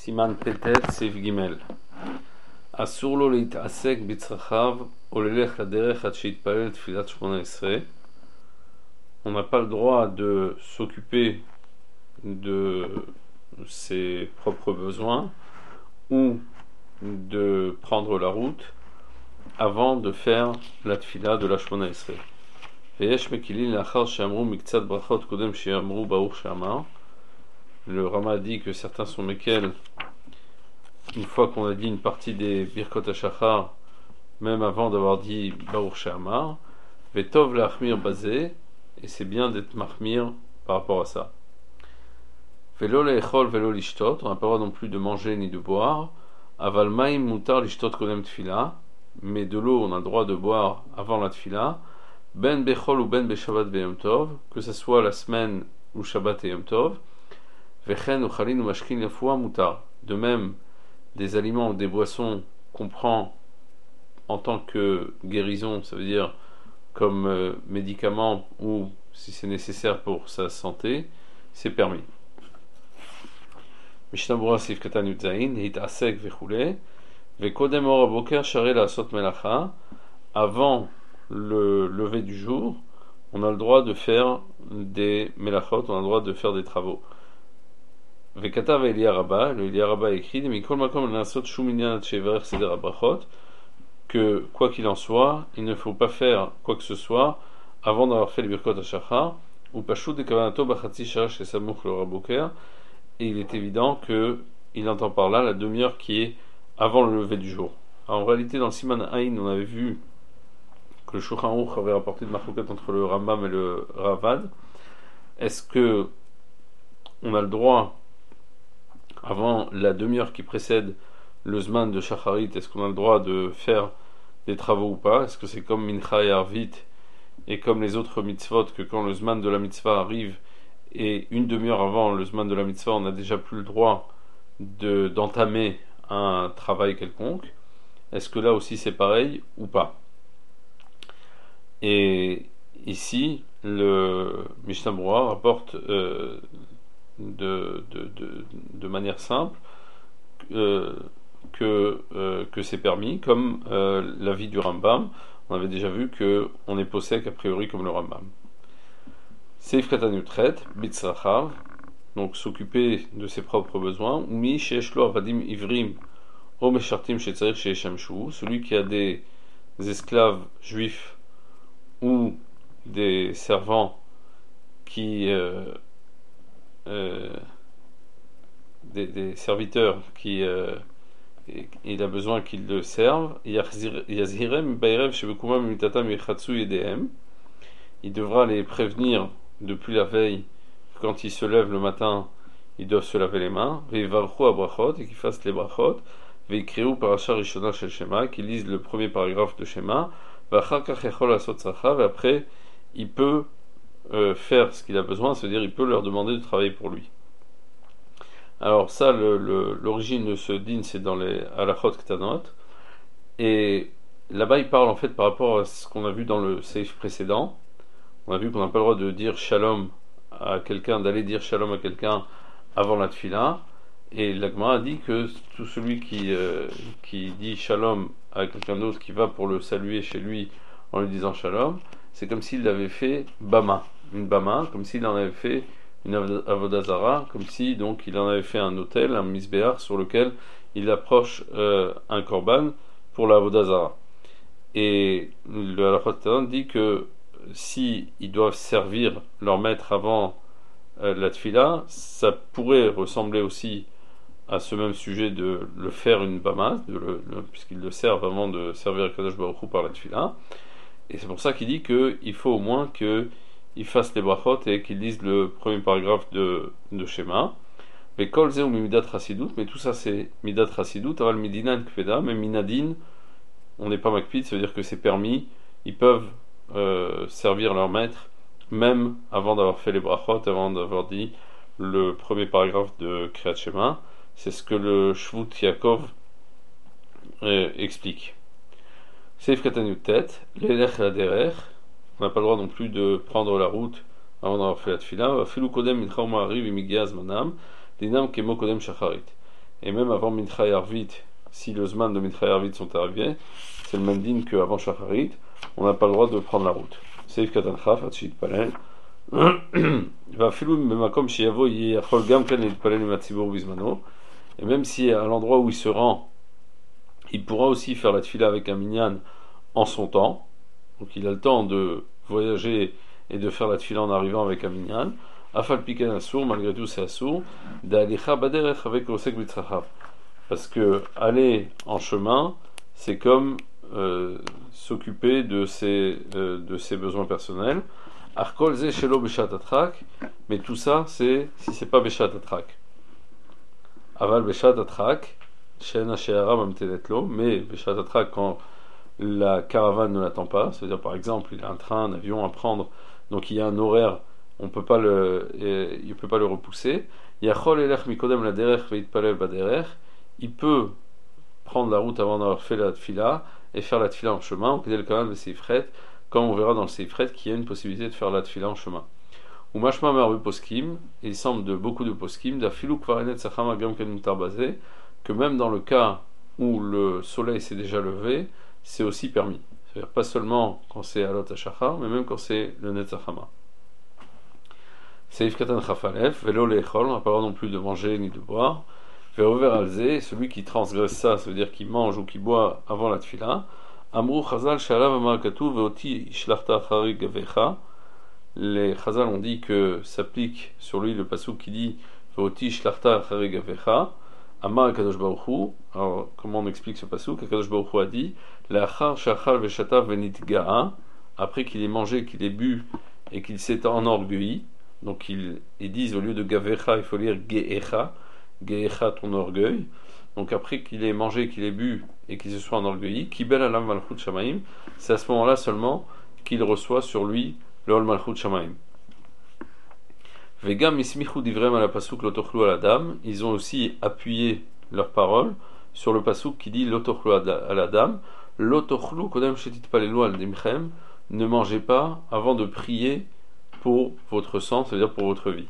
Siman Petet Seif Gimel. Asur lo להתעסק בצרכיו או ללך לדרך עד שיתפלל תפילת 18. On n'a pas le droit de s'occuper de ses propres besoins ou de prendre la route avant de faire la tfila de la 18. ויש מקילין לאחר שאמרו מקצת ברכות קודם שאמרו ברוך שאמר. Le Rama dit que certains sont méquels une fois qu'on a dit une partie des Birkot HaShachar, même avant d'avoir dit Baruch She'amar. Vetov la'achmir bazé, et c'est bien d'être mahmir par rapport à ça. Velo le'echol velo lishtot, on n'a pas le droit non plus de manger ni de boire. Aval ma'im mutar lishtot kodem tfila, mais de l'eau on a le droit de boire avant la tfila. Ben bechol ou ben beshabbat beyom tov, que ce soit la semaine ou Shabbat et Yom Tov. Vechen ou chalin ou mashkin yafoua mutar. De même, des aliments ou des boissons qu'on prend en tant que guérison, ça veut dire comme médicament ou si c'est nécessaire pour sa santé, c'est permis. Mishnah Berurah Seif Katan Yud Zayin, Hit'asek vechule, vekodem or haboker sharei la'asot melacha, avant le lever du jour, on a le droit de faire des melachot, on a le droit de faire des travaux. Vekatav Eliya Rabba, le Eliya Rabba écrit Mikol makom l'asot shum inyan ad shevarech seder habrachot, que quoi qu'il en soit, il ne faut pas faire quoi que ce soit avant d'avoir fait les Birkot HaShachar, ou pashut de kavanato bachatzi shara shesamuch le Raboker, et il est évident que il entend par là la demi-heure qui est avant le lever du jour. Alors, en réalité, dans le Siman Aïn, on avait vu que le Shulchan Aruch avait rapporté de marcoquette entre le Rambam et le Ravad. Est-ce que on a le droit, avant la demi-heure qui précède le Zman de Shacharit, est-ce qu'on a le droit de faire des travaux ou pas? Est-ce que c'est comme Mincha et Arvit et comme les autres mitzvot, que quand le Zman de la mitzvah arrive et une demi-heure avant le Zman de la mitzvah, on n'a déjà plus le droit d'entamer un travail quelconque? Est-ce que là aussi c'est pareil ou pas? Et ici, le Mishnah Berurah rapporte de manière simple que c'est permis, comme l'avis du Rambam. On avait déjà vu qu'on est possèque a priori comme le Rambam. Seif Katan Yutret, Bitzrachav, donc s'occuper de ses propres besoins. Umi sheyesh lo avadim ivrim o meshartim shetzarich sheyeshamshu, celui qui a des esclaves juifs ou des servants qui des serviteurs qui il a besoin qu'ils le servent. Yazhirem ba'erev shebekumam mitatam yechatsu yedehem, il devra les prévenir depuis la veille, quand ils se lèvent le matin ils doivent se laver les mains. Ve'varchu abrachot, et qu'ils fassent les brachot. Ve'ikriu parasha rishona shel Shema, qu'ils lisent le premier paragraphe de Shema. Ve'achar kach yachol lasot tzarchav, et après il peut faire ce qu'il a besoin, c'est-à-dire il peut leur demander de travailler pour lui. Alors ça, l'origine de ce din, c'est dans les halachot ktanot, et là-bas il parle en fait par rapport à ce qu'on a vu dans le seif précédent. On a vu qu'on n'a pas le droit de dire shalom à quelqu'un, d'aller dire shalom à quelqu'un avant la tfila, et l'Agmara a dit que tout celui qui dit shalom à quelqu'un d'autre, qui va pour le saluer chez lui en lui disant shalom, c'est comme s'il avait fait bama, une bama, comme s'il en avait fait une avodah zara, comme si donc il en avait fait un autel, un misbéach sur lequel il approche un korban pour la avodah zara. Et le halachot dit que si ils doivent servir leur maître avant la tfila, ça pourrait ressembler aussi à ce même sujet de le faire une bama, puisqu'ils le servent avant de servir Kadosh Baruch Hu par la tfila. Et c'est pour ça qu'il dit qu'il faut au moins qu'ils fassent les brachot et qu'ils lisent le premier paragraphe de Shema. Mais kol ze ou midat chasidut, mais tout ça c'est midat chasidut, aval midinan kfeda, mais minadin, on n'est pas makpid, ça veut dire que c'est permis, ils peuvent servir leur maître, même avant d'avoir fait les brachot, avant d'avoir dit le premier paragraphe de Kriyat Shema. C'est ce que le Shvut Yaakov explique. Seif Katan Yutet, l'elech la derech, on n'a pas le droit non plus de prendre la route avant d'avoir fait la tfila. Afilu kodem mincha u'ma'ariv imigia zmanam, dinam kemo kodem shacharit. et même avant Mincha et Arvit, si le Zman de Mincha et Arvit sont arrivés, c'est le même din qu'avant Shacharit, on n'a pas le droit de prendre la route. Seif Katan Chaf, Atchit Palel. ואפילו במקום שיבוא יהיה יכול גם כן להתפלל עם הציבור בזמנו, et même si à l'endroit où il se rend, il pourra aussi faire la tfila avec un minyan en son temps, donc il a le temps de voyager et de faire la tfila en arrivant avec un minyan, afal piken assour, malgré tout c'est assour, d'alicha baderech avec osek bitzrachav, parce que aller en chemin, c'est comme s'occuper de ses besoins personnels. Arkol ze shelo beshat atrak, mais tout ça c'est si c'est pas beshat atrak. Aval beshat atrak, shen hashe'ara mamtelet lo, mais beshat atrak quand la caravane ne l'attend pas, c'est-à-dire par exemple il a un train, un avion à prendre, donc il y a un horaire, il peut pas le repousser. Yachol elech mikodem la derech veitpalel baderech, il peut prendre la route avant d'avoir fait la tfila et faire la tfila en chemin, ou kedel kanal veseifret, comme on verra dans le Seifret qu'il y a une possibilité de faire la tfila en chemin. Ou mashma marbu poskim, il semble de beaucoup de poskim, d'afilu kvarenet sachama gam ken mutar basé, que même dans le cas où le soleil s'est déjà levé, c'est aussi permis. C'est-à-dire pas seulement quand c'est alot hashachar, mais même quand c'est le netzachama. Seif katan chafalef, velo leechol, on n'a pas le droit non plus de manger ni de boire. Verover alze, celui qui transgresse ça, ça veut dire qu'il mange ou qu'il boit avant la tfila. Amrou Chazal Shalav Amar Katuv Veoti Shlachta Achari Gavecha. Les Chazal ont dit que s'applique sur lui le pasuk qui dit Veoti Shlachta Achari Gavecha. Amar Kadosh Baruch Hu. Alors comment on explique ce pasuk? Kadosh Baruch Hu a dit Lachar Shachal Veshatav Venitga'a. Après qu'il ait mangé, qu'il ait bu et qu'il s'est enorgueilli. Donc ils disent au lieu de Gavecha, il faut lire Ge'echa. Ge'echa ton orgueil. Donc après qu'il ait mangé, qu'il ait bu et qu'il se soit enorgueilli, Kibel alam malchut shamaim, c'est à ce moment-là seulement qu'il reçoit sur lui le ol malchut shamaim. Vegam ismichu divrem ala pasuk lotochlu ala dam, ils ont aussi appuyé leurs paroles sur le pasuk qui dit lotochlu ala dam, lotochlu kodem shetit palelu al dimchem, ne mangez pas avant de prier pour votre sang, c'est-à-dire pour votre vie.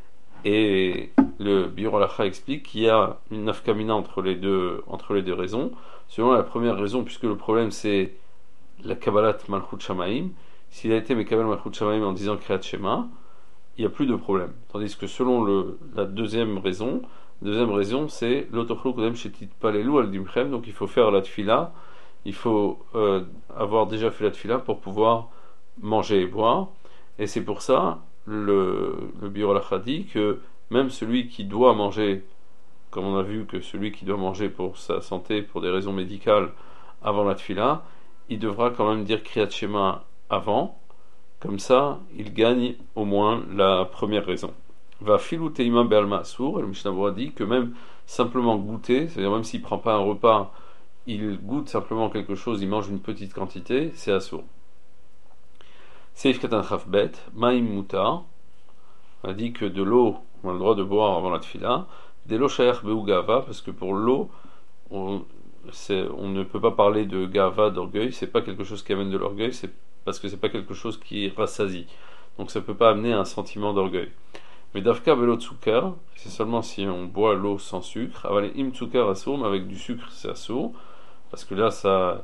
Et le Biur Halacha explique qu'il y a une nafkamina entre les deux raisons. Selon la première raison, puisque le problème c'est la Kabbalat Malchut Shamaim, s'il a été Mekabel Malchut Shamaim en disant Kriyat Shema, il n'y a plus de problème. Tandis que selon la deuxième raison c'est Lotochlu Kodem Shetit Palelu Al Dimchem, donc il faut faire la tfila, il faut avoir déjà fait la tfila pour pouvoir manger et boire. Et c'est pour ça le Biur Halacha dit que même celui qui doit manger, comme on a vu que celui qui doit manger pour sa santé, pour des raisons médicales, avant la tfila, il devra quand même dire Kriyat Shema avant, comme ça il gagne au moins la première raison. Va filou teima be'alma asur, et le Mishnah Berurah dit que même simplement goûter, c'est-à-dire même s'il ne prend pas un repas, il goûte simplement quelque chose, il mange une petite quantité, c'est asur. Seif katan chafbet, ma'im mutar, on a dit que de l'eau, on a le droit de boire avant la tfila, de l'eau shayach be'u gava, parce que pour l'eau, on ne peut pas parler de gava, d'orgueil, c'est pas quelque chose qui amène de l'orgueil, c'est parce que c'est pas quelque chose qui rassasie. Donc ça peut pas amener un sentiment d'orgueil. Mais davka be'lo tsukar, c'est seulement si on boit l'eau sans sucre, avalé im tsukar assour, mais avec du sucre c'est assour, parce que là ça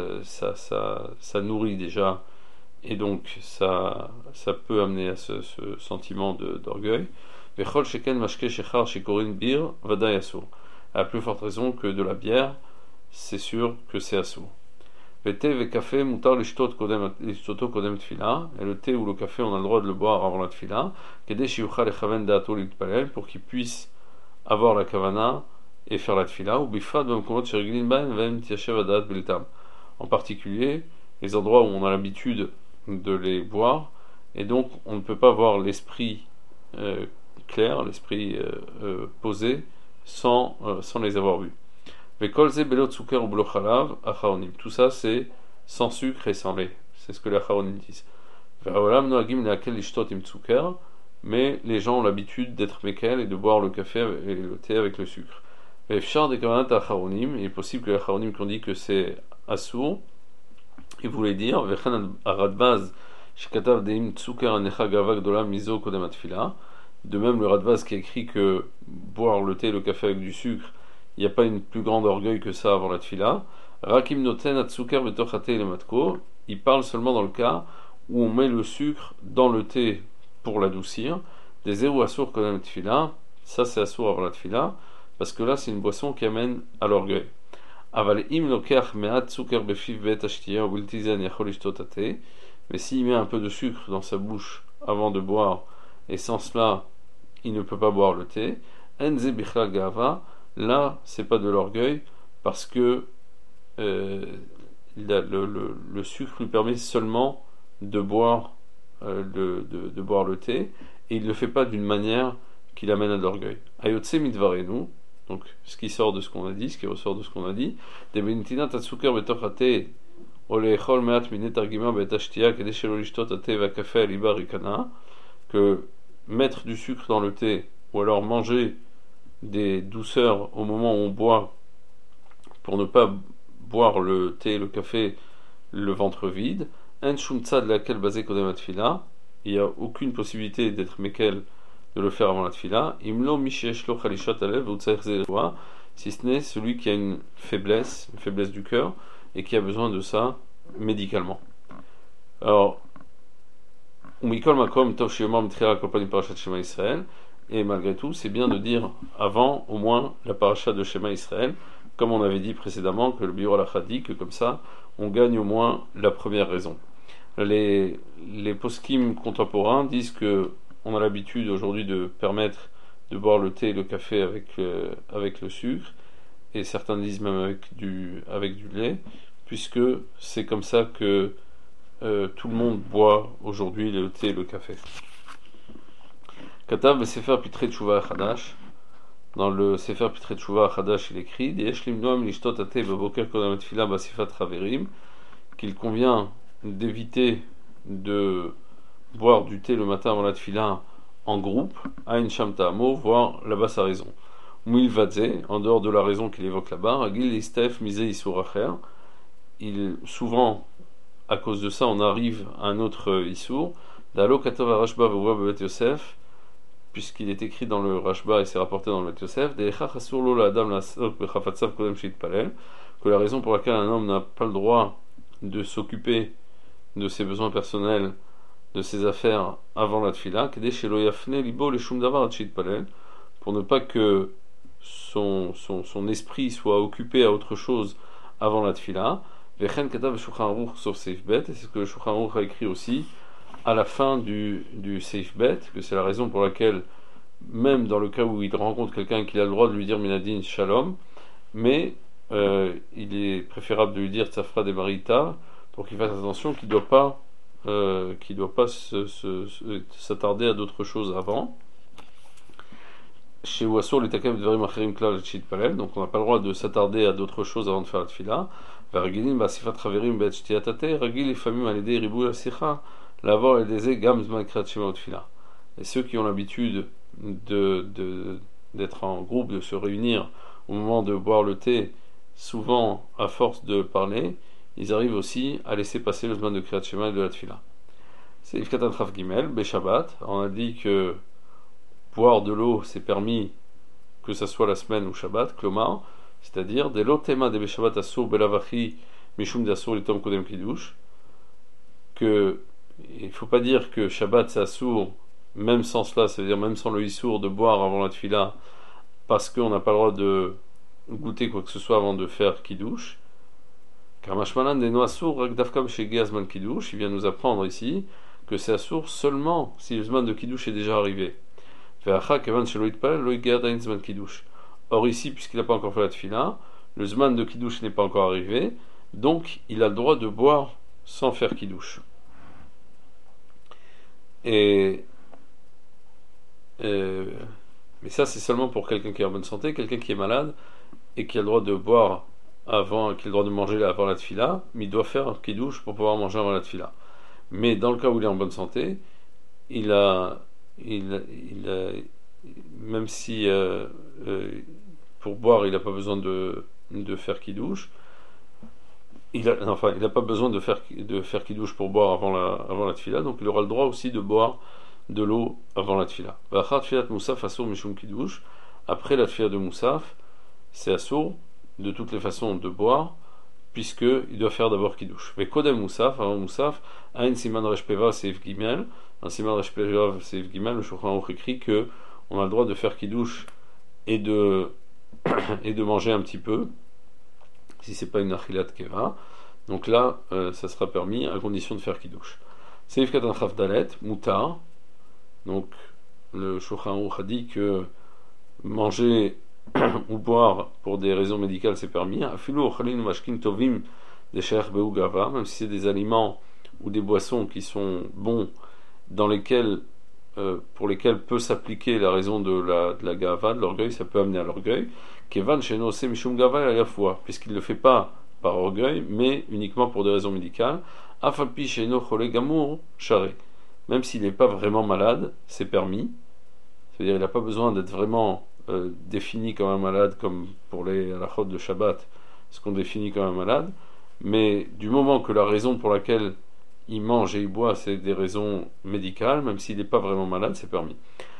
nourrit déjà, et donc ça peut amener à ce sentiment d'orgueil. Vechol sheken mashke shechar shekorin bir vaday assour. À la plus forte raison que de la bière, c'est sûr que c'est assour. Vete ve café mutar lishtoto kodem tfila, et le thé ou le café on a le droit de le boire avant la tfila, kede shiucha lechaven daato litpalel, pour qu'il puisse avoir la kavana et faire la tfila, ou bifad b'mkomot shereglin bahem v'hem tiashev adat biltam. En particulier les endroits où on a l'habitude de les boire, et donc on ne peut pas voir l'esprit clair, l'esprit posé sans les avoir vus. Tout ça c'est sans sucre et sans lait, c'est ce que les acharonim disent. Mais les gens ont l'habitude d'être mekel et de boire le café et le thé avec le sucre. Il est possible que les acharonim qui ont dit que c'est assour, ils voulaient dire de même le Radbaz qui a écrit que boire le thé et le café avec du sucre il n'y a pas une plus grande orgueil que ça avant la tfila. Rakim noten atsuker betochate le matko, il parle seulement dans le cas où on met le sucre dans le thé pour l'adoucir. Des zéro assour kodem tfila, ça c'est assour avant la tfila, parce que là c'est une boisson qui amène à l'orgueil. Aval im lokach me'at zuker befiv be'et ashtiya ultizen yachol ishtot até, mais s'il met un peu de sucre dans sa bouche avant de boire, et sans cela il ne peut pas boire le thé, enze bichlal gava, là c'est pas de l'orgueil, parce que le sucre lui permet seulement de boire, de boire le thé, et il ne le fait pas d'une manière qui l'amène à de l'orgueil. Ayotse mitvarenu, donc ce qui sort de ce qu'on a dit, ce qui ressort de ce qu'on a dit, de benitina tatsuker betochate olechol meat minetargima betashtia kedeshelo lishtot ate va café aliba rikana, que mettre du sucre dans le thé ou alors manger des douceurs au moment où on boit pour ne pas boire le thé, le café, le ventre vide, un shumtsa de laquelle basé kodem atfila, il n'y a aucune possibilité d'être mekel de le faire avant la tfila, imlo mishesh lo chalishat alev ou tzerzelwa, si ce n'est celui qui a une faiblesse du cœur et qui a besoin de ça médicalement. Alors, umikol makom tov sheyomar mitchila kolpanim parashat Shema Israël, et malgré tout, c'est bien de dire avant au moins la paracha de Shema Israël, comme on avait dit précédemment, que le Biur Halakha dit que comme ça, on gagne au moins la première raison. Les poskim contemporains disent que on a l'habitude aujourd'hui de permettre de boire le thé et le café avec le sucre, et certains disent même avec du lait, puisque c'est comme ça que tout le monde boit aujourd'hui le thé et le café. Katav Sefer Pitrei Tshuva Chadash. Dans le Sefer Pitrei Tshuva Chadash, il écrit qu'il convient d'éviter de boire du thé le matin avant la tfila en groupe, Ain Sham Ta'amo, voire là-bas sa raison. Mouil Vadze, en dehors de la raison qu'il évoque là-bas, Ragil Istef Mise Isur Acher, souvent, à cause de ça, on arrive à un autre Isur, Dalo Katav Rashba V'Uva Bebet Yosef, puisqu'il est écrit dans le Rashba et c'est rapporté dans le Bet Yosef, que la raison pour laquelle un homme n'a pas le droit de s'occuper de ses besoins personnels, de ses affaires avant la tfila, pour ne pas que son esprit soit occupé à autre chose avant la tfila. Et c'est ce que le Shulchan Aruch a écrit aussi à la fin du Seif Bet, que c'est la raison pour laquelle, même dans le cas où il rencontre quelqu'un qu'il a le droit de lui dire Minadin Shalom, mais il est préférable de lui dire Tzafra de Marita pour qu'il fasse attention qu'il ne doit pas s'attarder à d'autres choses avant. Chez Ouassur, les Takev Dvarim Acherim Klal Chit Palel, donc on n'a pas le droit de s'attarder à d'autres choses avant de faire la tfila. Vargilim Basifat Traverim Bet Shtiatate, Ragil et Famim Aledei Ribou Asicha. L'avoir et des gamzman kratchima utfila. Et ceux qui ont l'habitude d'être en groupe, de se réunir au moment de boire le thé, souvent à force de parler, ils arrivent aussi à laisser passer le zman de kratchima et de la tfila. C'est Ifkatan Traf Gimel, Beshabbat. On a dit que boire de l'eau c'est permis que ça soit la semaine ou Shabbat, Klomar, c'est-à-dire des lotema de Beshabbat asur belavachi mishum d'asur litom kodem kiddush, que il ne faut pas dire que Shabbat c'est assour, même sans cela, c'est-à-dire même sans le issour de boire avant la tfila, parce qu'on n'a pas le droit de goûter quoi que ce soit avant de faire kiddush. Car Mashmalan des noassour rakdavkam chez Gazman kiddush, il vient nous apprendre ici que c'est assour seulement si le zman de kiddush est déjà arrivé. Or ici, puisqu'il n'a pas encore fait la tfila, le zman de kiddush n'est pas encore arrivé, donc il a le droit de boire sans faire kiddush. Mais ça c'est seulement pour quelqu'un qui est en bonne santé. Quelqu'un qui est malade et qui a le droit de boire avant, qui a le droit de manger avant la tfila, mais il doit faire un kiddush pour pouvoir manger avant la tfila. Mais dans le cas où il est en bonne santé, même si pour boire il n'a pas besoin de faire kiddush, il n'a pas besoin de faire kiddush pour boire avant la tfila, donc il aura le droit aussi de boire de l'eau avant la tfila. Après la tfila de Moussaf, c'est assourd de toutes les façons de boire, puisqu'il doit faire d'abord Kiddush. Mais Kodem Moussaf, avant Moussaf, Ain Siman Reshpeva Seif Gimel, un Siman Reshpeva Seif Gimel, le Shulchan Aruch écrit que on a le droit de faire Kiddush et de, et de manger un petit peu, si c'est pas une Achilat Keva. Donc là, ça sera permis à condition de faire Kiddush. Seif Katan Chavdalet, Moutar. Donc le Shulchan Aruch a dit que manger ou boire pour des raisons médicales c'est permis. Même si c'est des aliments ou des boissons qui sont bons, dans lesquels, pour lesquels peut s'appliquer la raison de la gava, de l'orgueil, ça peut amener à l'orgueil. Kevan sheno se mishum gava à la fois, puisqu'il ne le fait pas par orgueil, mais uniquement pour des raisons médicales. Afalpi sheno chole gamour share. Même s'il n'est pas vraiment malade, c'est permis. C'est-à-dire, il n'a pas besoin d'être vraiment défini comme un malade, comme pour les halachot de Shabbat, ce qu'on définit comme un malade, mais du moment que la raison pour laquelle il mange et il boit, c'est des raisons médicales, même s'il n'est pas vraiment malade, c'est permis.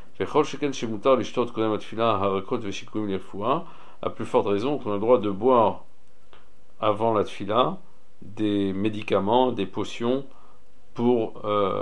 À plus forte raison qu'on a le droit de boire avant la tfila des médicaments, des potions pour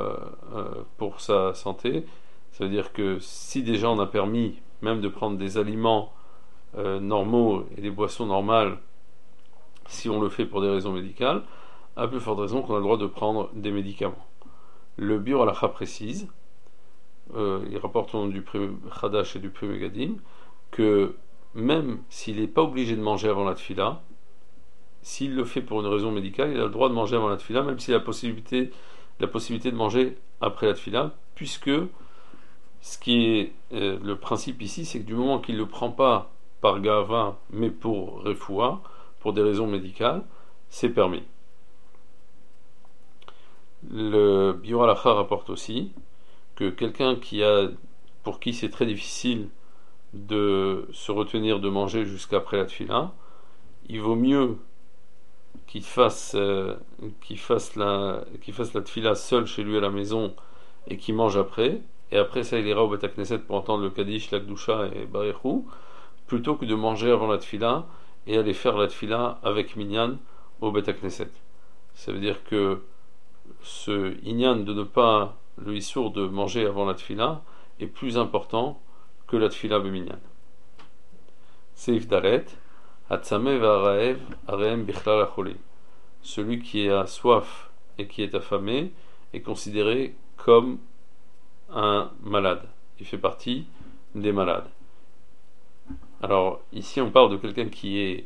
sa santé. Ça veut dire que si déjà on a permis même de prendre des aliments normaux et des boissons normales, si on le fait pour des raisons médicales, à plus forte raison qu'on a le droit de prendre des médicaments. Le Biur Halacha précise, il rapporte au nom du Pri Chadash et du Pri Megadim, que même s'il n'est pas obligé de manger avant la tfila, s'il le fait pour une raison médicale, il a le droit de manger avant la tfila, même s'il a la possibilité de manger après la tfila, puisque ce qui est le principe ici, c'est que du moment qu'il ne le prend pas par gava, mais pour refoua, pour des raisons médicales, c'est permis. Le Biur Halacha rapporte aussi que quelqu'un pour qui c'est très difficile de se retenir de manger jusqu'après la tfila, il vaut mieux qu'il fasse la tfila seul chez lui à la maison et qu'il mange après. Et après ça il ira au Beth Knesset pour entendre le Kaddish, la Kdusha et Barechou, plutôt que de manger avant la tfila et aller faire la tfila avec Minyan au Beth Knesset. Ça veut dire que ce Inyan de ne pas, le Issour de manger avant la tfila est plus important que la tfila beminyan. Seif Dalet, Hatzameh va'araev areem bichlal acholi. Celui qui a soif et qui est affamé est considéré comme un malade. Il fait partie des malades. Alors ici on parle de quelqu'un qui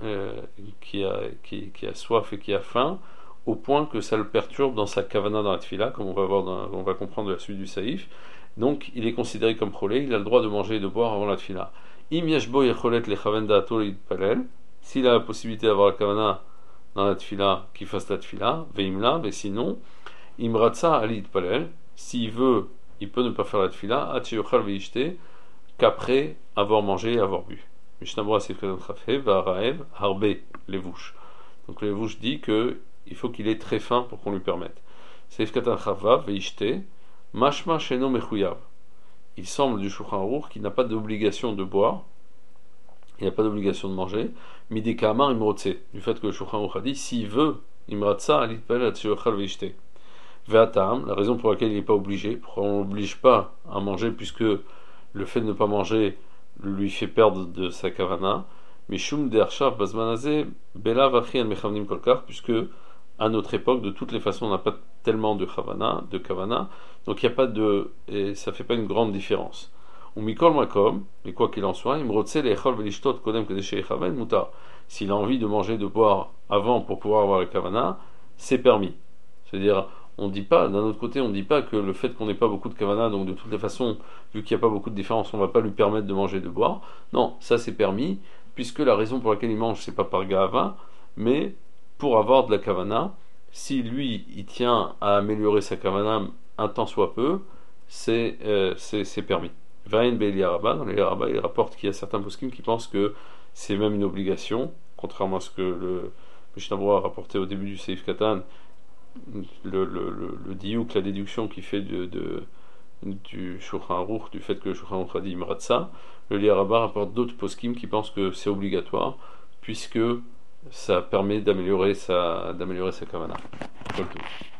a soif et qui a faim, au point que ça le perturbe dans sa kavana dans la tfila, comme on va comprendre de la suite du saïf. Donc il est considéré comme cholé, il a le droit de manger et de boire avant la tfila. Im yashbo yecholet lechaven da'ato litpalel, s'il a la possibilité d'avoir la kavana dans la tfila, qu'il fasse la tfila, veimla, mais sinon, imratza ali litpalel, s'il veut, il peut ne pas faire la tfila, atchiyochal veishte, qu'après avoir mangé et avoir bu. Mishnah Sifkat Trafé va Raev Harbe Levouche. Donc le Levouche dit que il faut qu'il ait très faim pour qu'on lui permette. Sifkat Chava Veishte Mashma Sheno Mechuyav. Il semble du Shulchan Aruch qu'il n'a pas d'obligation de boire, il n'a pas d'obligation de manger. Mideka Amar Imrotse, du fait que le Shulchan Aruch a dit s'il veut Imratza Alitpel Atsiochal Veishte. Ve'atam, la raison pour laquelle il n'est pas obligé, pourquoi on ne l'oblige pas à manger puisque le fait de ne pas manger lui fait perdre de sa kavana, mishum de'arshav bazmanazé bela vachi al mechavnim kolkar, puisque à notre époque de toutes les façons on n'a pas tellement de kavana, donc il y a pas et ça fait pas une grande différence. Ou mikol makom, mais quoi qu'il en soit, imrotse le'echol velishtot kodem kedeshe echaven mutar. S'il a envie de manger, de boire avant pour pouvoir avoir la kavana, c'est permis. C'est-à-dire on dit pas, d'un autre côté, on ne dit pas que le fait qu'on n'ait pas beaucoup de kavana, donc de toutes les façons, vu qu'il n'y a pas beaucoup de différence, on ne va pas lui permettre de manger et de boire. Non, ça c'est permis, puisque la raison pour laquelle il mange, c'est pas par gava, mais pour avoir de la kavana. Si lui, il tient à améliorer sa kavana un tant soit peu, c'est permis. Vain Be'eli Araba, dans les Araba, il rapporte qu'il y a certains poskim qui pensent que c'est même une obligation, contrairement à ce que le Mishnah Berurah a rapporté au début du Seif Katan. Le diouk, la déduction qui fait du Shulchan Aruch, du fait que le Shulchan Aruch a dit Imratza, Le Liaraba rapporte d'autres poskim qui pensent que c'est obligatoire, puisque ça permet d'améliorer sa kavana. Kol tov.